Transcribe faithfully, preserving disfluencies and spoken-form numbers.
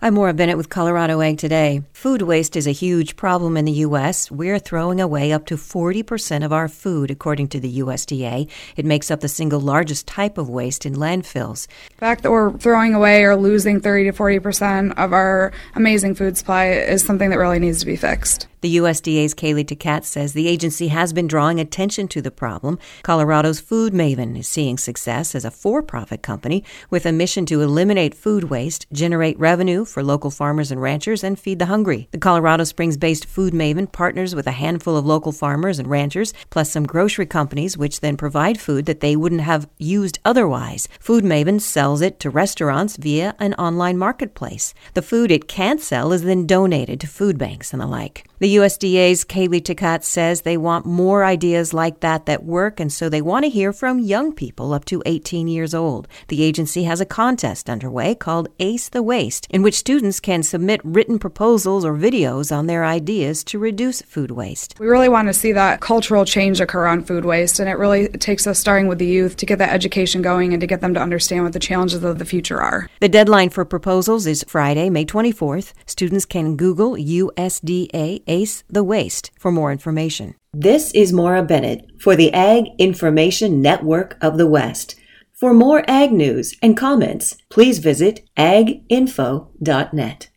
I'm Maura Bennett with Colorado Ag Today. Food waste is a huge problem in the U S. We're throwing away up to forty percent of our food, according to the U S D A. It makes up the single largest type of waste in landfills. The fact that we're throwing away or losing thirty to forty percent of our amazing food supply is something that really needs to be fixed. The U S D A's Kaylee Takat says the agency has been drawing attention to the problem. Colorado's Food Maven is seeing success as a for-profit company with a mission to eliminate food waste, generate revenue for local farmers and ranchers, and feed the hungry. The Colorado Springs-based Food Maven partners with a handful of local farmers and ranchers, plus some grocery companies, which then provide food that they wouldn't have used otherwise. Food Maven sells it to restaurants via an online marketplace. The food it can't sell is then donated to food banks and the like. The U S D A's Kaylee Takat says they want more ideas like that that work, and so they want to hear from young people up to eighteen years old. The agency has a contest underway called Ace the Waste, in which students can submit written proposals or videos on their ideas to reduce food waste. We really want to see that cultural change occur on food waste, and it really takes us starting with the youth to get that education going and to get them to understand what the challenges of the future are. The deadline for proposals is Friday, May twenty-fourth. Students can Google U S D A Ace the Waste for more information. This is Maura Bennett for the Ag Information Network of the West. For more ag news and comments, please visit ag info dot net.